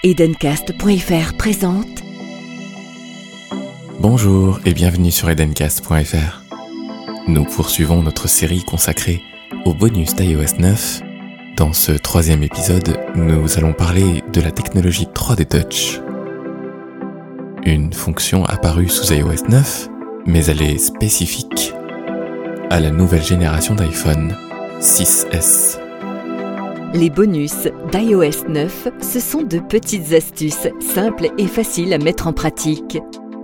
Edencast.fr présente. Bonjour et bienvenue sur Edencast.fr. Nous poursuivons notre série consacrée au bonus d'iOS 9. Dans ce troisième épisode, nous allons parler de la technologie 3D Touch. Une fonction apparue sous iOS 9, mais elle est spécifique à la nouvelle génération d'iPhone 6S. Les bonus d'iOS 9, ce sont de petites astuces simples et faciles à mettre en pratique.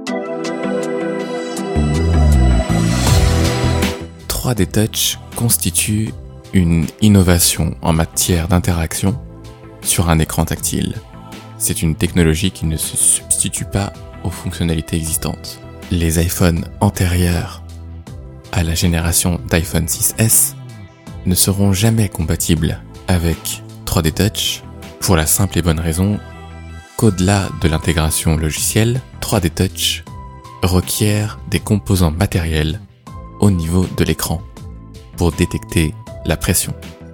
3D Touch constitue une innovation en matière d'interaction sur un écran tactile. C'est une technologie qui ne se substitue pas aux fonctionnalités existantes. Les iPhones antérieurs à la génération d'iPhone 6S ne seront jamais compatibles avec 3D Touch pour la simple et bonne raison qu'au-delà de l'intégration logicielle, 3D Touch requiert des composants matériels au niveau de l'écran pour détecter la pression.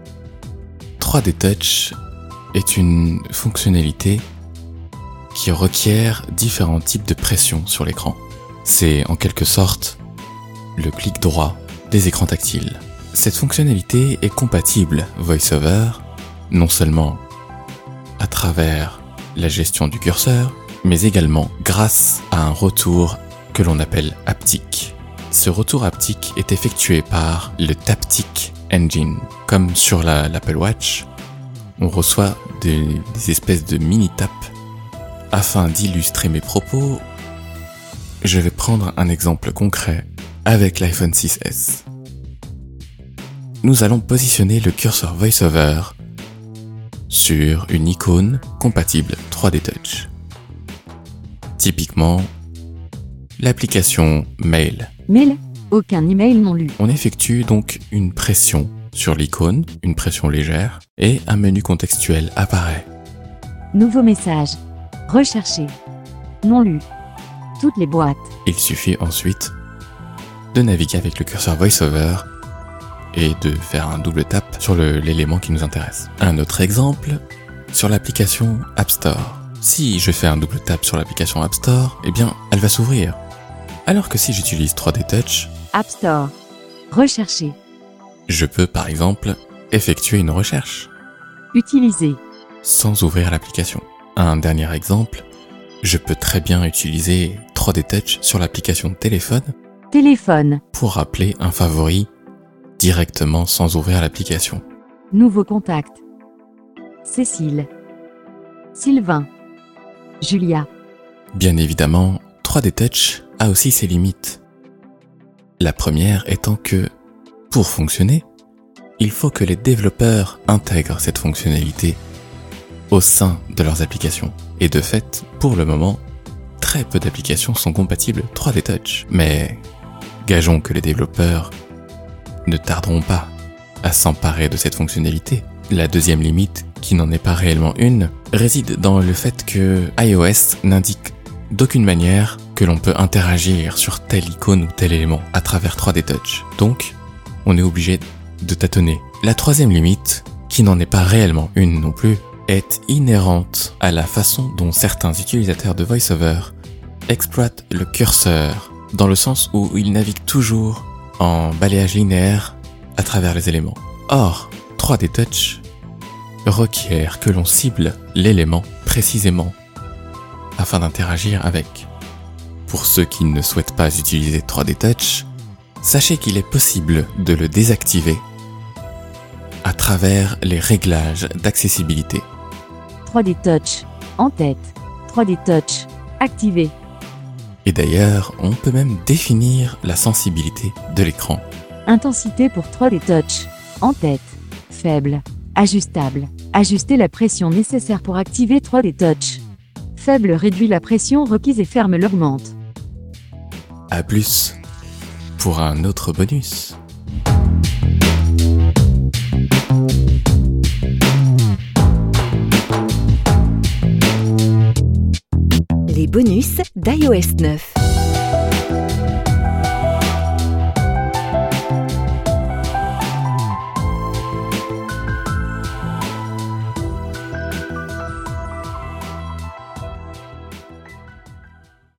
3D Touch est une fonctionnalité qui requiert différents types de pression sur l'écran. C'est en quelque sorte le clic droit des écrans tactiles. Cette fonctionnalité est compatible VoiceOver, non seulement à travers la gestion du curseur, mais également grâce à un retour que l'on appelle haptique. Ce retour haptique est effectué par le Taptic Engine. Comme sur l'Apple Watch, on reçoit des espèces de mini-tapes. Afin d'illustrer mes propos, je vais prendre un exemple concret avec l'iPhone 6S. Nous allons positionner le curseur VoiceOver sur une icône compatible 3D Touch. Typiquement, l'application Mail. Mail, aucun email non lu. On effectue donc une pression sur l'icône, une pression légère, et un menu contextuel apparaît. Nouveau message. Recherché. Non lu. Toutes les boîtes. Il suffit ensuite de naviguer avec le curseur VoiceOver et de faire un double tap sur l'élément qui nous intéresse. Un autre exemple, sur l'application App Store. Si je fais un double tap sur l'application App Store, eh bien, elle va s'ouvrir. Alors que si j'utilise 3D Touch, App Store. Recherché. je peux par exemple effectuer une recherche Utilisé. sans ouvrir l'application. Un dernier exemple, je peux très bien utiliser 3D Touch sur l'application téléphone Téléphone. pour appeler un favori directement sans ouvrir l'application. Nouveau contact. Cécile. Sylvain. Julia. Bien évidemment, 3D Touch a aussi ses limites. La première étant que, pour fonctionner, il faut que les développeurs intègrent cette fonctionnalité au sein de leurs applications. Et de fait, pour le moment, très peu d'applications sont compatibles 3D Touch. Mais gageons que les développeurs ne tarderont pas à s'emparer de cette fonctionnalité. La deuxième limite, qui n'en est pas réellement une, réside dans le fait que iOS n'indique d'aucune manière que l'on peut interagir sur telle icône ou tel élément à travers 3D Touch. Donc, on est obligé de tâtonner. La troisième limite, qui n'en est pas réellement une non plus, est inhérente à la façon dont certains utilisateurs de VoiceOver exploitent le curseur, dans le sens où ils naviguent toujours en balayage linéaire à travers les éléments. Or, 3D Touch requiert que l'on cible l'élément précisément afin d'interagir avec. Pour ceux qui ne souhaitent pas utiliser 3D Touch, sachez qu'il est possible de le désactiver à travers les réglages d'accessibilité. 3D Touch. En tête. 3D Touch. Activé. Et d'ailleurs, on peut même définir la sensibilité de l'écran. Intensité pour 3D Touch. En tête. Faible. Ajustable. Ajuster la pression nécessaire pour activer 3D Touch. Faible réduit la pression requise et ferme l'augmente. À plus pour un autre bonus. Les bonus d'iOS 9.